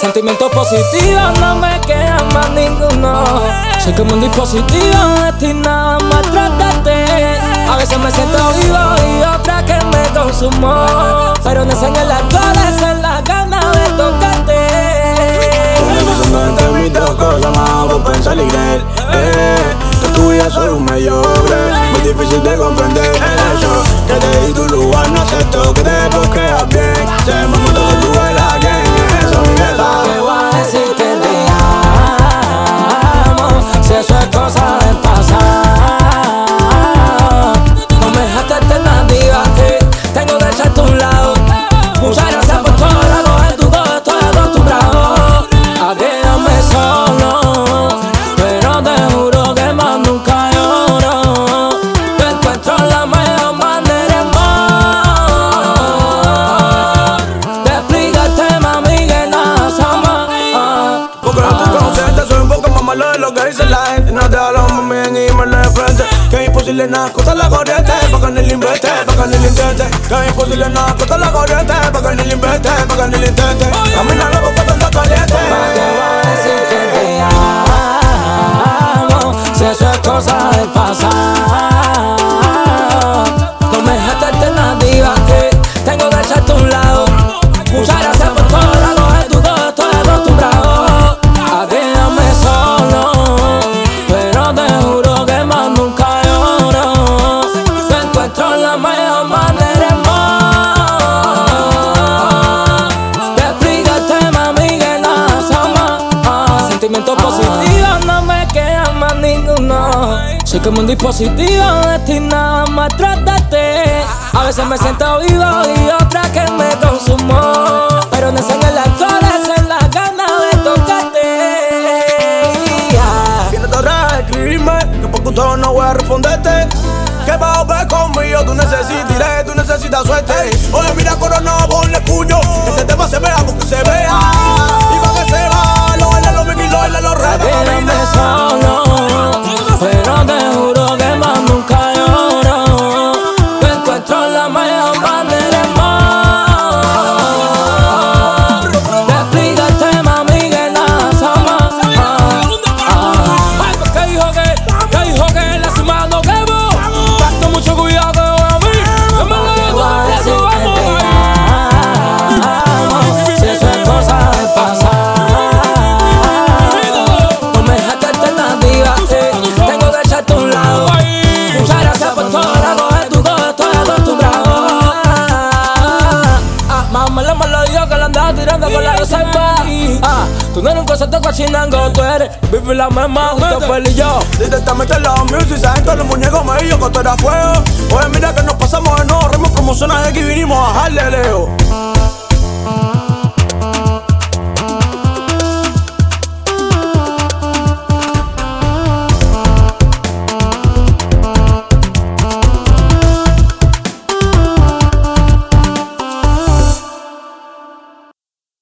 Sentimientos positivos, no me queda más ninguno. Soy como un dispositivo destinado a maltratarte. A veces me siento vivo y otra que me consumo, pero no sé en las flores, en las ganas de tocarte. Pensando entre mis dos cosas más por pensar y creer que tu vida es solo un mediocre. Muy difícil de comprender eso, que te di tu lugar, no acepto que te busques bien. Se me montó que tú eres alguien, eso ni me da. Te voy a decir que te amo, si eso es cosa del pasado. No me dejaste alternativa, que tengo que echarte a un lado. Muchas gracias por todo, la coger tu todo, estoy acostumbrado a quedarme solo, pero te juro que más nunca lloro. Te encuentro la mejor manera, amor, de explicarte, mami, que nada somos. Porque no estoy consciente, soy un poco más malo de lo que dice la gente. No te hablo muy bien y me de frente. Que es imposible nada, corta la corriente, pa' que ni le invente, pa' que ni le intente. Que es imposible nada, corta la corriente, pa' que ni le invente, pa' que ni le intente. Camina loco pa' tanto caliente. Te voy a decir que te amo, si eso es cosa del pasado. No me dejaste alternativa, que tengo que echarte a un lado. Muchas gracias por todo, la coger tu todo, estoy acostumbrado a quedarme solo, pero te juro que más nunca lloro. Te encuentro la mejor manera, amor, de explicarte, mami, que nada somos. Sentimientos positivos, no me queda más ninguno. Soy como un dispositivo destinado a maltratarte. A veces me siento vivo y otra que me consumo, pero no sé en las flores, en las ganas de tocarte. Tienes que atrás de escribirme, que por tu tono no voy a responderte. Que pa' ver conmigo tú necesitas tú necesitas suerte. Oye, mira, coronado, ponle puño. Este tema se vea porque se vea. Y pa' que se va, lo baila, lo mimi, lo baila, lo reta. Quédame solo, pero te juro que más nunca lloro. Te encuentro la mejor manera, amor, de explicarte, mami, que nada somos. Ay, ¿qué dijo que la cima no quemó? Gasto mucho cuidado que a mí no me lo voy a decir que te amo, si eso es cosa del pasado. No me dejaste alternativa, tengo que echarte a un lado. Muchas gracias por todo, la coger tu todo, estoy acostumbrado. Más me lo digo que la andaba tirando con la reserva. Tú no eres un concepto cochinango, tú eres vive la misma, justo fue y yo. Directamente la music, saben todos los muñecos me dijo que tú eras fuego. Oye, mira que nos pasamos de nuevo, ritmos promocionales, aquí vinimos a bajarle lejos.